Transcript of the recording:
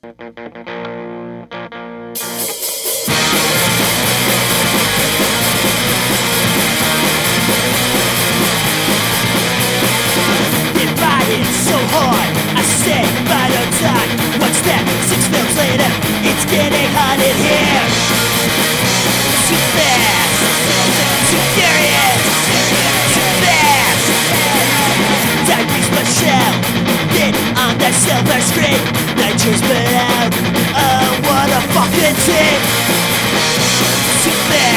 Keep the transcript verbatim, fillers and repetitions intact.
So hard, I said by the time. What's that? Six films later, it's getting hot in here. Too fast, too furious, too fast. Tyrese Michelle, then on that silver screen, Nitros put out. Oh, what a fucking team. Too fast.